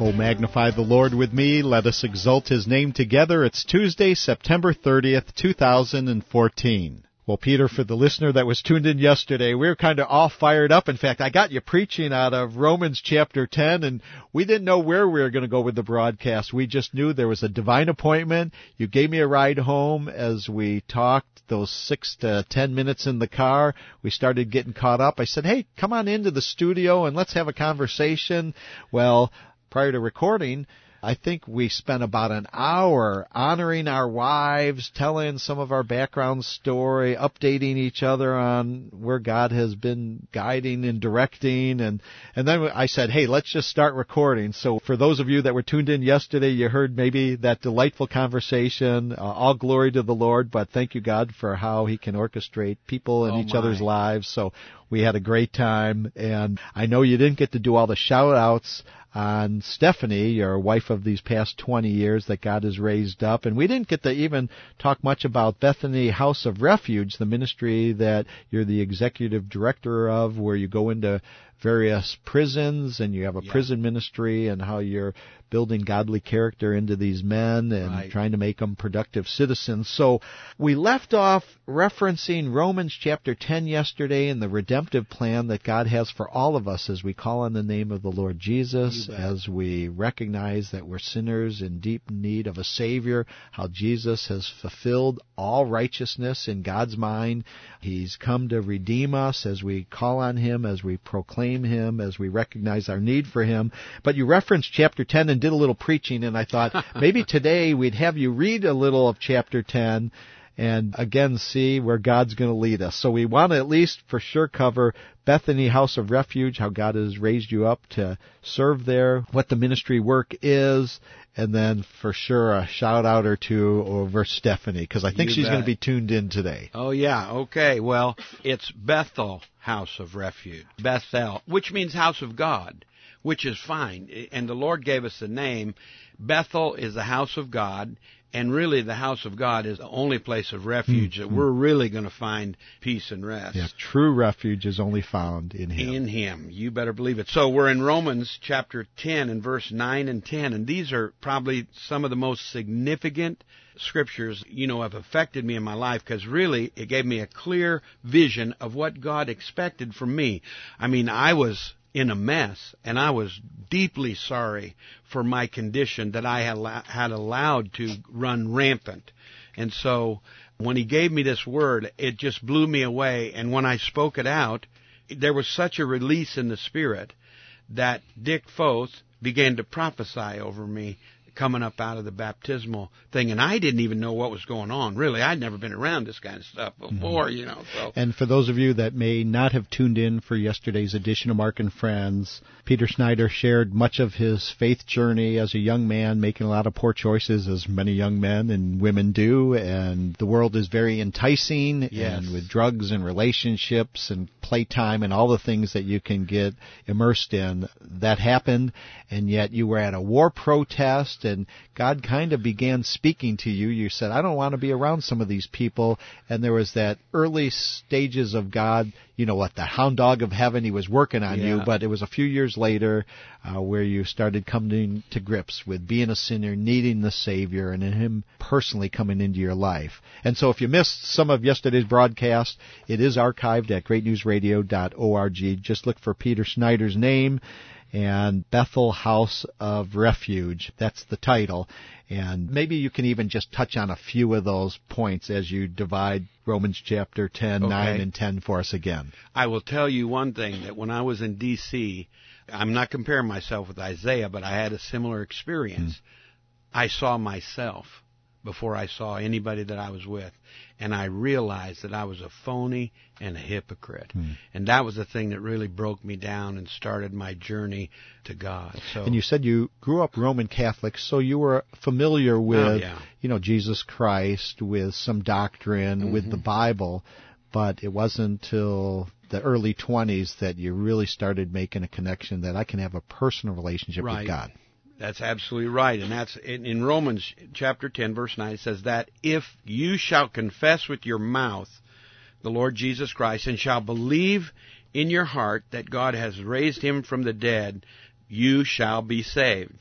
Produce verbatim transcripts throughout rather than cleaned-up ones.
Oh, magnify the Lord with me. Let us exalt His name together. It's Tuesday, September thirtieth, two thousand fourteen. Well, Peter, for the listener that was tuned in yesterday, we were kind of all fired up. In fact, I got you preaching out of Romans chapter ten, and we didn't know where we were going to go with the broadcast. We just knew there was a divine appointment. You gave me a ride home as we talked those six to ten minutes in the car. We started getting caught up. I said, hey, come on into the studio and let's have a conversation. Well, prior to recording, I think we spent about an hour honoring our wives, telling some of our background story, updating each other on where God has been guiding and directing. And, and then I said, hey, let's just start recording. So for those of you that were tuned in yesterday, you heard maybe that delightful conversation. Uh, all glory to the Lord, but thank you, God, for how He can orchestrate people in oh each my. other's lives. So we had a great time. And I know you didn't get to do all the shout-outs on Stephanie, your wife of these past twenty years that God has raised up. And we didn't get to even talk much about Bethany House of Refuge, the ministry that you're the executive director of, where you go into various prisons and you have a yeah. prison ministry, and how you're building godly character into these men and right. trying to make them productive citizens. So we left off referencing Romans chapter ten yesterday and the redemptive plan that God has for all of us as we call on the name of the Lord Jesus, as we recognize that we're sinners in deep need of a Savior, how Jesus has fulfilled all righteousness in God's mind. He's come to redeem us as we call on Him, as we proclaim Him, as we recognize our need for Him. But you referenced chapter ten and did a little preaching, and I thought maybe today we'd have you read a little of chapter ten and again see where God's going to lead us. So we want to at least for sure cover Bethany House of Refuge, how God has raised you up to serve there, what the ministry work is, and then for sure a shout out or two over Stephanie, because I think you she's bet. going to be tuned in today. Oh yeah, okay. Well, it's Bethel House of Refuge, Bethel, which means house of God, which is fine. And the Lord gave us the name. Bethel is the house of God. And really, the house of God is the only place of refuge mm-hmm. that we're really going to find peace and rest. Yeah, true refuge is only found in Him. In Him. You better believe it. So we're in Romans chapter ten and verse nine and ten, and these are probably some of the most significant scriptures, you know, have affected me in my life, because really it gave me a clear vision of what God expected from me. I mean, I was in a mess, and I was deeply sorry for my condition that I had, had allowed to run rampant. And so when He gave me this word, it just blew me away. And when I spoke it out, there was such a release in the Spirit that Dick Foth began to prophesy over me coming up out of the baptismal thing, and I didn't even know what was going on. Really, I'd never been around this kind of stuff before, mm-hmm. you know. So. And for those of you that may not have tuned in for yesterday's edition of Mark and Friends, Peter Schneider shared much of his faith journey as a young man, making a lot of poor choices, as many young men and women do, and the world is very enticing, yes. and with drugs and relationships and playtime and all the things that you can get immersed in. That happened, and yet you were at a war protest, and God kind of began speaking to you. You said, I don't want to be around some of these people. And there was that early stages of God, you know what, the hound dog of heaven, He was working on yeah. you. But it was a few years later uh, where you started coming to grips with being a sinner, needing the Savior, and Him personally coming into your life. And so if you missed some of yesterday's broadcast, it is archived at great news radio dot org. Just look for Peter Schneider's name and Bethel House of Refuge. That's the title. And maybe you can even just touch on a few of those points as you divide Romans chapter ten, okay. nine, and ten for us again. I will tell you one thing, that when I was in D C, I'm not comparing myself with Isaiah, but I had a similar experience. Mm. I saw myself before I saw anybody that I was with, and I realized that I was a phony and a hypocrite. Hmm. And that was the thing that really broke me down and started my journey to God. So, and you said you grew up Roman Catholic, so you were familiar with, oh, yeah. you know, Jesus Christ, with some doctrine, mm-hmm. with the Bible, but it wasn't until the early twenties that you really started making a connection that I can have a personal relationship right. with God. That's absolutely right. And that's in, in Romans chapter ten, verse nine, it says that if you shall confess with your mouth the Lord Jesus Christ and shall believe in your heart that God has raised Him from the dead, you shall be saved.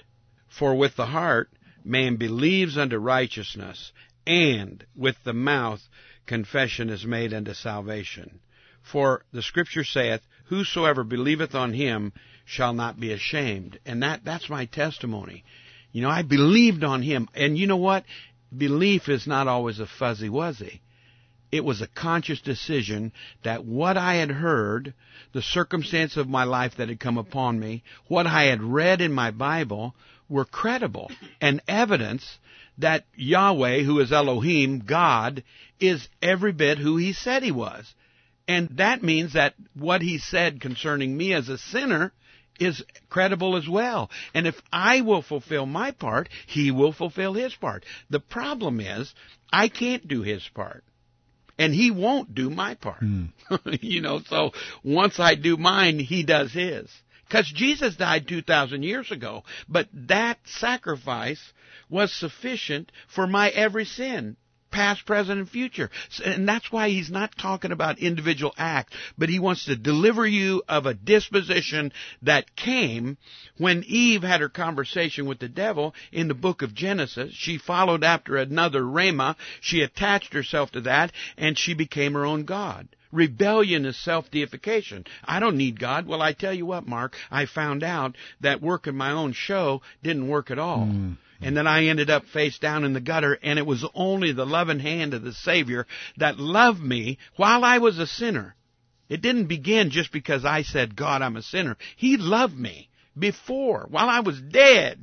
For with the heart man believes unto righteousness, and with the mouth confession is made unto salvation. For the Scripture saith, Whosoever believeth on him shall not be ashamed. And that, that's my testimony. You know, I believed on him. And you know what? Belief is not always a fuzzy-wuzzy. It was a conscious decision that what I had heard, the circumstance of my life that had come upon me, what I had read in my Bible were credible and evidence that Yahweh, who is Elohim, God, is every bit who he said he was. And that means that what he said concerning me as a sinner is credible as well. And if I will fulfill my part, he will fulfill his part. The problem is, I can't do his part. And he won't do my part. Mm. You know, so once I do mine, he does his. Because Jesus died two thousand years ago. But that sacrifice was sufficient for my every sin, past, present, and future. And that's why he's not talking about individual acts, but he wants to deliver you of a disposition that came when Eve had her conversation with the devil in the book of Genesis. She followed after another Rhema. She attached herself to that, and she became her own God. Rebellion is self-deification. I don't need God. Well, I tell you what, Mark, I found out that working my own show didn't work at all. Mm. And then I ended up face down in the gutter, and it was only the loving hand of the Savior that loved me while I was a sinner. It didn't begin just because I said, God, I'm a sinner. He loved me before. While I was dead,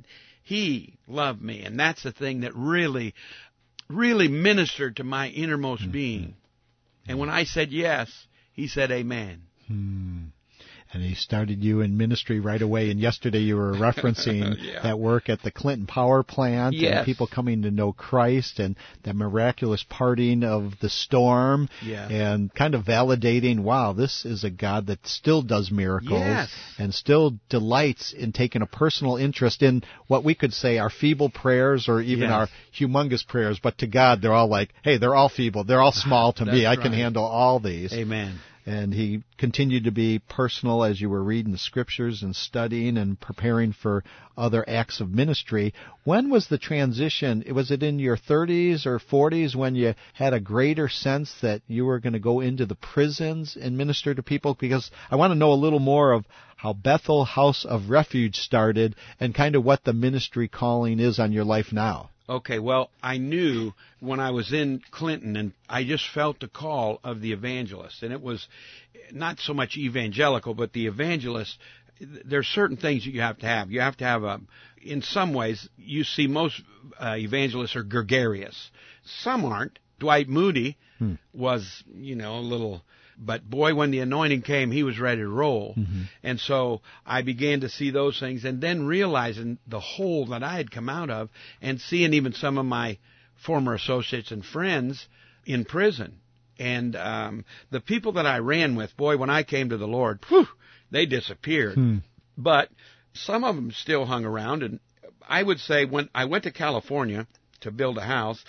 he loved me. And that's the thing that really, really ministered to my innermost mm-hmm. being. And when I said yes, he said amen. Hmm. And he started you in ministry right away. And yesterday you were referencing yeah. that work at the Clinton Power Plant yes. and people coming to know Christ and the miraculous parting of the storm yeah. and kind of validating, wow, this is a God that still does miracles yes. and still delights in taking a personal interest in what we could say are feeble prayers or even yes. our humongous prayers. But to God, they're all like, hey, they're all feeble. They're all small to me. I right. can handle all these. Amen. And he continued to be personal as you were reading the Scriptures and studying and preparing for other acts of ministry. When was the transition? Was it in your thirties or forties when you had a greater sense that you were going to go into the prisons and minister to people? Because I want to know a little more of how Bethel House of Refuge started and kind of what the ministry calling is on your life now. Okay, well, I knew when I was in Clinton, and I just felt the call of the evangelist. And it was not so much evangelical, but the evangelist, there's certain things that you have to have. You have to have a, in some ways, you see most uh, evangelists are gregarious. Some aren't. Dwight Moody hmm. was, you know, a little... But boy, when the anointing came, he was ready to roll. Mm-hmm. And so I began to see those things and then realizing the hole that I had come out of and seeing even some of my former associates and friends in prison. And um, the people that I ran with, boy, when I came to the Lord, whew, they disappeared. Hmm. But some of them still hung around. And I would say when I went to California to build a house,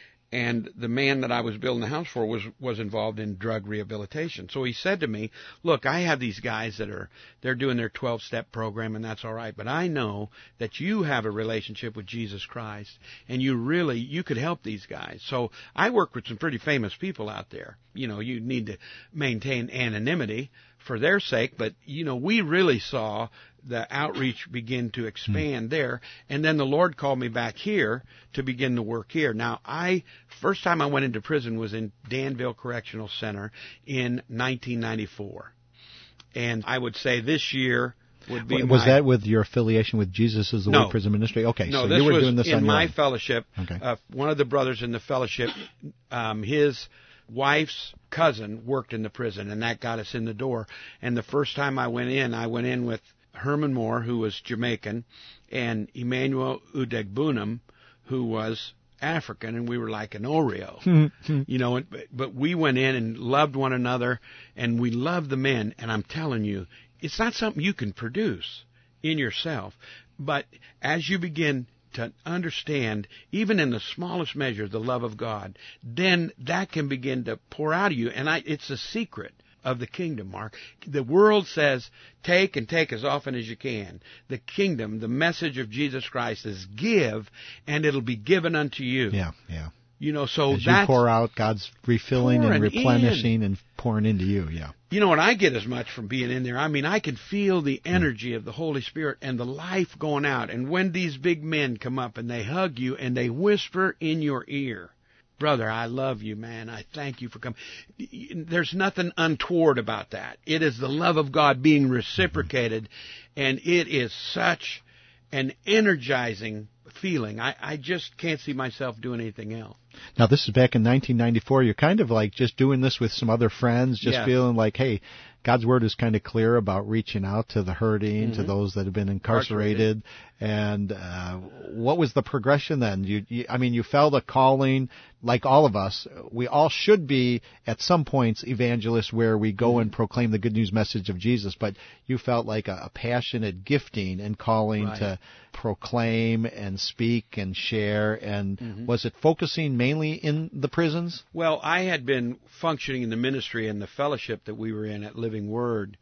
and the man that I was building the house for was, was involved in drug rehabilitation. So he said to me, look, I have these guys that are, they're doing their twelve-step program, and that's all right. But I know that you have a relationship with Jesus Christ, and you really, you could help these guys. So I work with some pretty famous people out there. You know, you need to maintain anonymity for their sake, but, you know, we really saw the outreach begin to expand mm. there. And then the Lord called me back here to begin the work here. Now, I, first time I went into prison was in Danville Correctional Center in nineteen ninety-four. And I would say this year would be Was my, that with your affiliation with Jesus as the no, Word Prison Ministry? Okay, no, so this you were was doing this in on your my own. fellowship. Okay. Uh, one of the brothers in the fellowship, um, his wife's cousin worked in the prison, and that got us in the door. And the first time I went in, I went in with Herman Moore, who was Jamaican, and Emmanuel Udegbunam, who was African, and we were like an Oreo. you know, but we went in and loved one another, and we loved the men. And I'm telling you, it's not something you can produce in yourself. But as you begin to understand, even in the smallest measure, the love of God, then that can begin to pour out of you. And I, it's a secret of the kingdom, Mark. The world says, take and take as often as you can. The kingdom, the message of Jesus Christ is give, and it'll be given unto you. Yeah, yeah. You know, so as that's... you pour out, God's refilling and replenishing in. and pouring into you, yeah. You know, and I get as much from being in there. I mean, I can feel the energy of the Holy Spirit and the life going out. And when these big men come up and they hug you and they whisper in your ear, brother, I love you, man. I thank you for coming. There's nothing untoward about that. It is the love of God being reciprocated, mm-hmm. and it is such an energizing feeling. I, I just can't see myself doing anything else. Now, this is back in nineteen ninety-four. You're kind of like just doing this with some other friends, just yes. feeling like, hey, God's Word is kind of clear about reaching out to the hurting, mm-hmm. to those that have been incarcerated. incarcerated. And uh, what was the progression then? You, you, I mean, you felt a calling, like all of us. We all should be, at some points, evangelists where we go mm-hmm. and proclaim the good news message of Jesus. But you felt like a, a passionate gifting and calling right. to proclaim and speak and share. And mm-hmm. was it focusing mainly in the prisons? Well, I had been functioning in the ministry and the fellowship that we were in at Living Word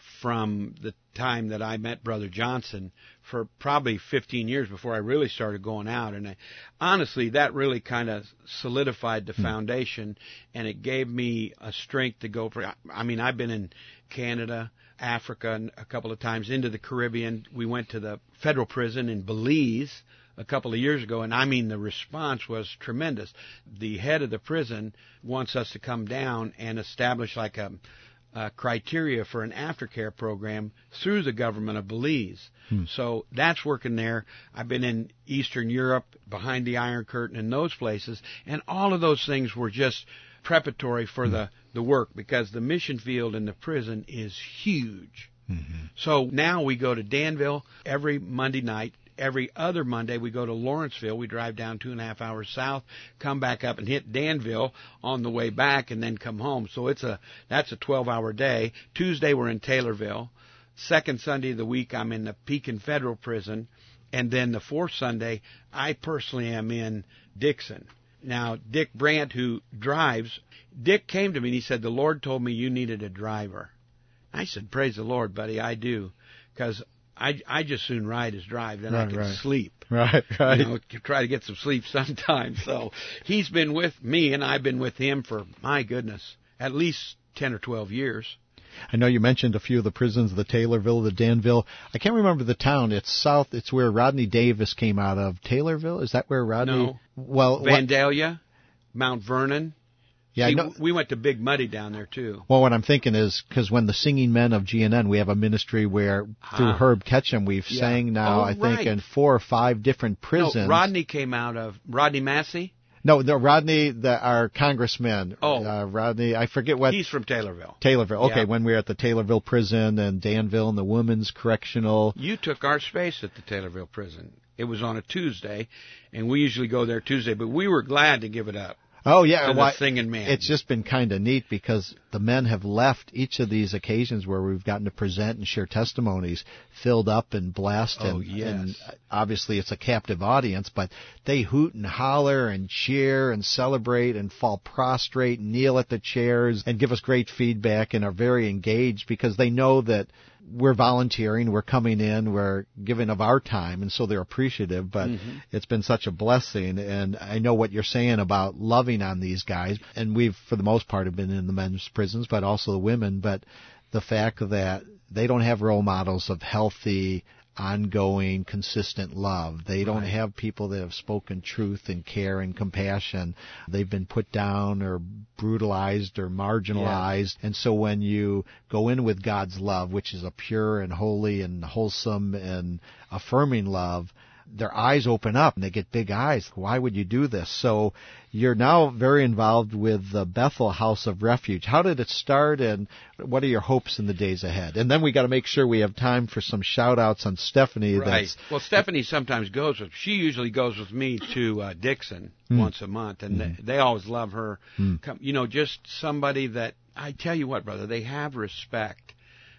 from the time that I met Brother Johnson for probably fifteen years before I really started going out. And I, honestly, that really kind of solidified the mm. foundation, and it gave me a strength to go for. I mean, I've been in Canada, Africa, and a couple of times into the Caribbean. We went to the federal prison in Belize a couple of years ago, and I mean, the response was tremendous. The head of the prison wants us to come down and establish like a Uh, criteria for an aftercare program through the government of Belize. Hmm. So that's working there. I've been in Eastern Europe, behind the Iron Curtain, and those places, and all of those things were just preparatory for hmm. the, the work, because the mission field in the prison is huge. Mm-hmm. So now we go to Danville every Monday night. Every other Monday, we go to Lawrenceville. We drive down two and a half hours south, come back up and hit Danville on the way back, and then come home. So it's a that's a twelve-hour day. Tuesday, we're in Taylorville. Second Sunday of the week, I'm in the Pekin Federal Prison. And then the fourth Sunday, I personally am in Dixon. Now, Dick Brandt, who drives, Dick came to me and he said, the Lord told me you needed a driver. I said, praise the Lord, buddy, I do, because I, I just soon ride as drive, then right, I can right. sleep. Right, right. You know, try to get some sleep sometime. So he's been with me, and I've been with him for, my goodness, at least ten or twelve years. I know you mentioned a few of the prisons, the Taylorville, the Danville. I can't remember the town. It's south. It's where Rodney Davis came out of. Taylorville? Is that where Rodney? No. Well, Vandalia, Mount Vernon. Yeah, See, I know. We went to Big Muddy down there, too. Well, what I'm thinking is, because when the Singing Men of G N N, we have a ministry where, through ah. Herb Ketchum, we've yeah. sang now, oh, I think, right. in four or five different prisons. No, Rodney came out of, Rodney Massey? No, the Rodney, the, our congressman. Oh. Uh, Rodney, I forget what. He's from Taylorville. Taylorville. Okay, yeah. when we were at the Taylorville prison and Danville and the Women's Correctional. You took our space at the Taylorville prison. It was on a Tuesday, and we usually go there Tuesday, but we were glad to give it up. Oh, yeah. To well, the singing man. It's just been kind of neat because the men have left each of these occasions where we've gotten to present and share testimonies filled up and blessed. Oh, and, yes. and obviously it's a captive audience, but they hoot and holler and cheer and celebrate and fall prostrate, kneel at the chairs, and give us great feedback and are very engaged because they know that we're volunteering, we're coming in, we're giving of our time, and so they're appreciative, but mm-hmm. it's been such a blessing, and I know what you're saying about loving on these guys, and we've, for the most part, have been in the men's prisons, but also the women, but the fact that they don't have role models of healthy, ongoing, consistent love. They don't right. have people that have spoken truth and care and compassion. They've been put down or brutalized or marginalized. Yeah. And so when you go in with God's love, which is a pure and holy and wholesome and affirming love, their eyes open up and they get big eyes. Why would you do this? So you're now very involved with the Bethel House of Refuge. How did it start, and what are your hopes in the days ahead? And then we got to make sure we have time for some shout-outs on Stephanie. Right. That's, well, Stephanie sometimes goes with, she usually goes with me to uh, Dixon mm. once a month, and mm. they, they always love her. Mm. Come, you know, just somebody that, I tell you what, brother, they have respect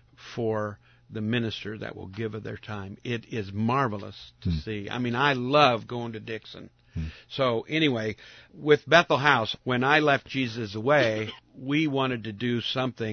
for the minister that will give of their time. It is marvelous to mm. see. I mean, I love going to Dixon. Mm. So anyway, with Bethel House, when I left Jesus away, we wanted to do something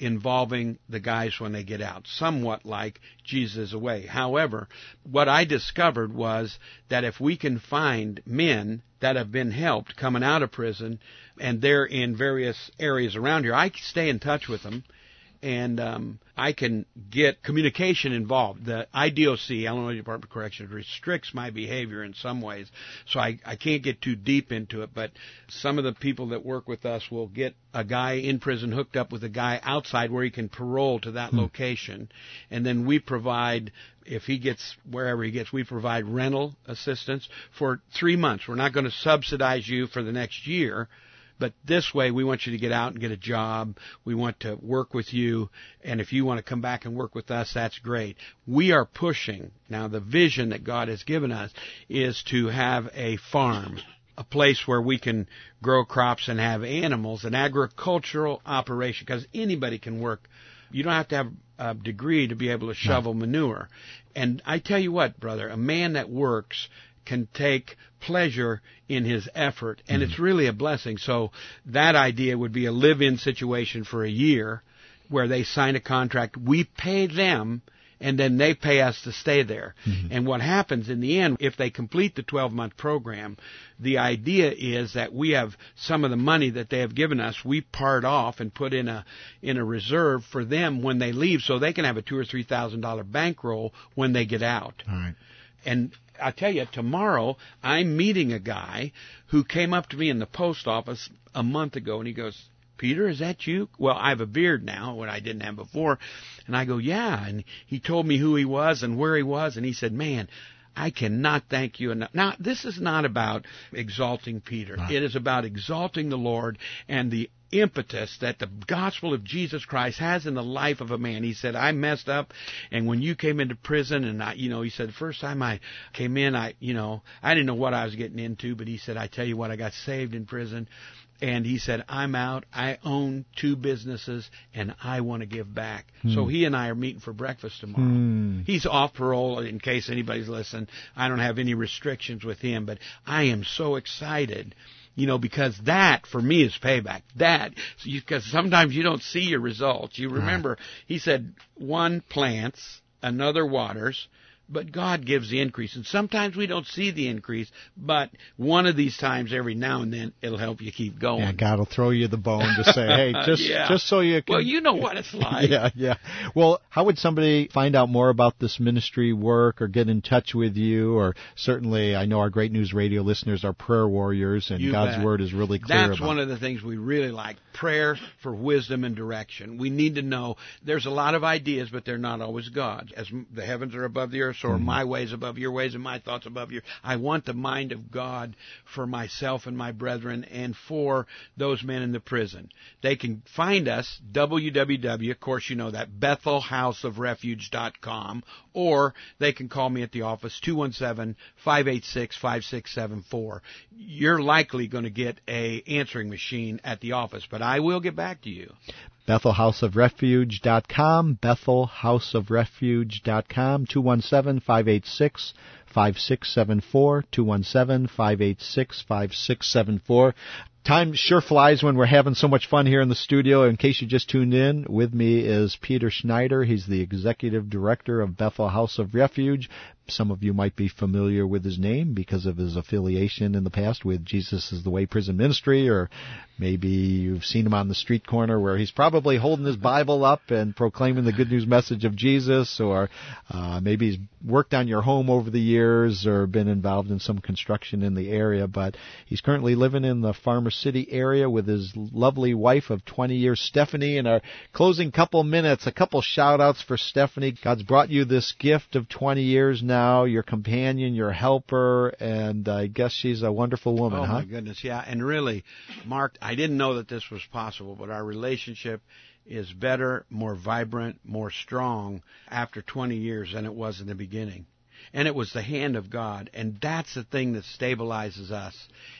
involving the guys when they get out, somewhat like Jesus' Away. However, what I discovered was that if we can find men that have been helped coming out of prison, and they're in various areas around here, I stay in touch with them, and um, I can get communication involved. The I D O C, Illinois Department of Corrections, restricts my behavior in some ways, so I, I can't get too deep into it, but some of the people that work with us will get a guy in prison hooked up with a guy outside where he can parole to that hmm. location, and then we provide, if he gets wherever he gets, we provide rental assistance for three months. We're not going to subsidize you for the next year, but this way, we want you to get out and get a job. We want to work with you. And if you want to come back and work with us, that's great. We are pushing. Now, the vision that God has given us is to have a farm, a place where we can grow crops and have animals, an agricultural operation, because anybody can work. You don't have to have a degree to be able to shovel no. manure. And I tell you what, brother, a man that works can take pleasure in his effort, and mm-hmm. it's really a blessing. So that idea would be a live-in situation for a year where they sign a contract. We pay them, and then they pay us to stay there. Mm-hmm. And what happens in the end, if they complete the twelve-month program, the idea is that we have some of the money that they have given us, we part off and put in a in a reserve for them when they leave, so they can have a two or three thousand dollar bankroll when they get out. All right. And I tell you, tomorrow I'm meeting a guy who came up to me in the post office a month ago, and he goes, "Peter, is that you?" Well, I have a beard now, what I didn't have before. And I go, "Yeah." And he told me who he was and where he was, and he said, "Man, I cannot thank you enough." Now, this is not about exalting Peter. Right. It is about exalting the Lord and the impetus that the gospel of Jesus Christ has in the life of a man. He said, "I messed up, and when you came into prison," and I, you know, he said, "The first time I came in, I, you know, I didn't know what I was getting into, but he said, I tell you what, I got saved in prison." And he said, "I'm out. I own two businesses, and I want to give back." Hmm. So he and I are meeting for breakfast tomorrow. Hmm. He's off parole, in case anybody's listening. I don't have any restrictions with him, but I am so excited, you know, because that, for me, is payback. That, because sometimes you don't see your results. You remember, right. He said, one plants, another waters, but God gives the increase. And sometimes we don't see the increase, but one of these times, every now and then, it'll help you keep going. Yeah, God will throw you the bone to say, hey, just yeah. just so you can... Well, you know what it's like. yeah, yeah. Well, how would somebody find out more about this ministry work or get in touch with you? Or certainly, I know our Great News Radio listeners are prayer warriors, and you God's bet. Word is really clear That's about. one of the things we really like, prayer for wisdom and direction. We need to know there's a lot of ideas, but they're not always God's. As the heavens are above the earth, so are mm-hmm. my ways above your ways and my thoughts above yours. I want the mind of God for myself and my brethren and for those men in the prison. They can find us, w w w, of course you know that, Bethel House of Refuge dot com, or they can call me at the office, two one seven, five eight six, five six seven four. You're likely going to get a answering machine at the office, but I will get back to you. Bethel House of Refuge dot com, Bethel House of Refuge dot com, two one seven, five eight six, five six seven four, two one seven, five eight six, five six seven four. Time sure flies when we're having so much fun here in the studio. In case you just tuned in, with me is Peter Schneider. He's the Executive Director of Bethel House of Refuge. Some of you might be familiar with his name because of his affiliation in the past with Jesus is the Way Prison Ministry, or maybe you've seen him on the street corner where he's probably holding his Bible up and proclaiming the good news message of Jesus, or uh, maybe he's worked on your home over the years or been involved in some construction in the area, but he's currently living in the Farmer City area with his lovely wife of twenty years, Stephanie. In our closing couple minutes, a couple shout-outs for Stephanie. God's brought you this gift of twenty years now, your companion, your helper, and I guess she's a wonderful woman, oh, huh? Oh, my goodness, yeah. And really, Mark, I didn't know that this was possible, but our relationship is better, more vibrant, more strong after twenty years than it was in the beginning. And it was the hand of God, and that's the thing that stabilizes us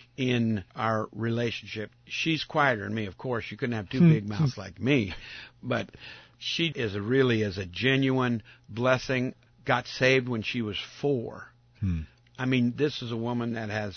in our relationship. She's quieter than me, of course. You couldn't have two big mouths like me. But she is a, really is a genuine blessing. Got saved when she was four. Hmm. I mean, this is a woman that has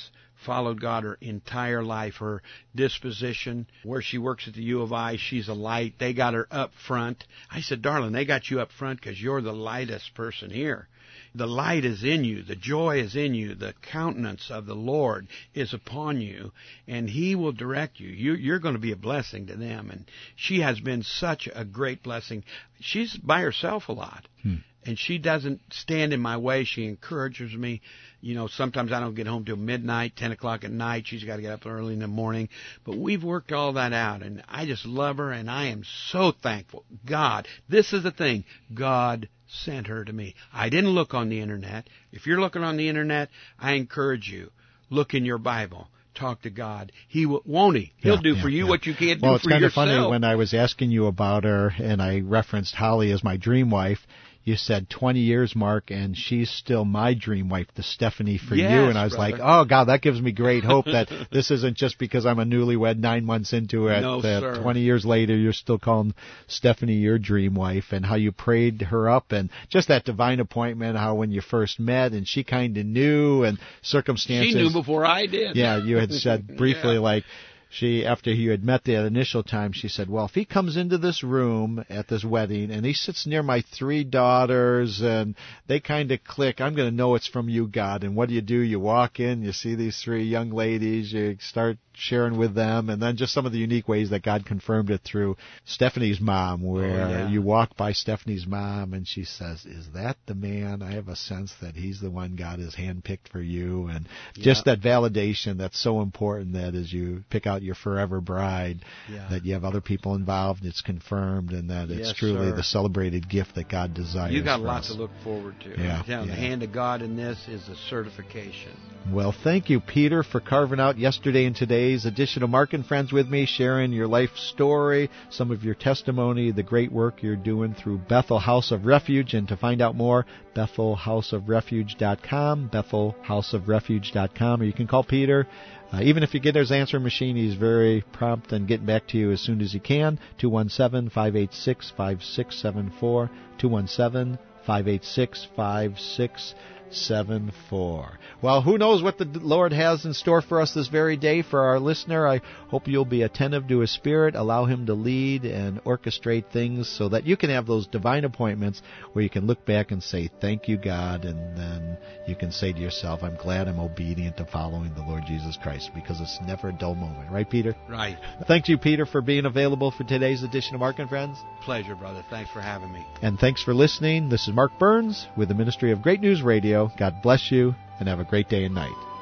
followed God her entire life. Her disposition, where she works at the U of I, she's a light. They got her up front. I said, darling, they got you up front because you're the lightest person here. The light is in you. The joy is in you. The countenance of the Lord is upon you, and He will direct you. you you're going to be a blessing to them. And she has been such a great blessing. She's by herself a lot. Hmm. And she doesn't stand in my way. She encourages me. You know, sometimes I don't get home till midnight, ten o'clock at night. She's got to get up early in the morning. But we've worked all that out, and I just love her, and I am so thankful. God, this is the thing. God sent her to me. I didn't look on the Internet. If you're looking on the Internet, I encourage you, look in your Bible. Talk to God. He will, won't He? He'll yeah, do yeah, for you yeah. what you can't well, do for yourself. Well, it's kind of funny when I was asking you about her, and I referenced Holly as my dream wife. You said twenty years, Mark, and she's still my dream wife, the Stephanie for yes, you. And I was brother. like, oh, God, that gives me great hope that this isn't just because I'm a newlywed nine months into it. No, that sir. twenty years later, you're still calling Stephanie your dream wife, and how you prayed her up, and just that divine appointment, how when you first met, and she kind of knew, and circumstances. She knew before I did. Yeah, you had said briefly, yeah. like, She, after you had met that initial time, she said, well, if he comes into this room at this wedding and he sits near my three daughters and they kind of click, I'm going to know it's from you, God. And what do you do? You walk in, you see these three young ladies, you start sharing with them, and then just some of the unique ways that God confirmed it through Stephanie's mom, where oh, yeah. you walk by Stephanie's mom and she says, is that the man? I have a sense that he's the one God has handpicked for you. And just yeah. that validation that's so important, that as you pick out your forever bride, yeah. that you have other people involved, it's confirmed, and that it's yes, truly sir. the celebrated gift that God desires. You got a for lot us. to look forward to. Yeah, yeah, yeah. The hand of God in this is a certification. Well, thank you, Peter, for carving out yesterday and today's edition of Mark and Friends with me, sharing your life story, some of your testimony, the great work you're doing through Bethel House of Refuge. And to find out more, bethel house of refuge dot com, bethel house of refuge dot com, or you can call Peter. Uh, even if you get his answering machine, he's very prompt and getting back to you as soon as he can. two one seven, five eight six, five six seven four, two one seven, five eight six, five six seven four. Well, who knows what the Lord has in store for us this very day for our listener. I hope you'll be attentive to His Spirit, allow Him to lead and orchestrate things so that you can have those divine appointments where you can look back and say, thank you, God, and then you can say to yourself, I'm glad I'm obedient to following the Lord Jesus Christ, because it's never a dull moment. Right, Peter? Right. Thank you, Peter, for being available for today's edition of Mark and Friends. Pleasure, brother. Thanks for having me. And thanks for listening. This is Mark Burns with the Ministry of Great News Radio. God bless you, and have a great day and night.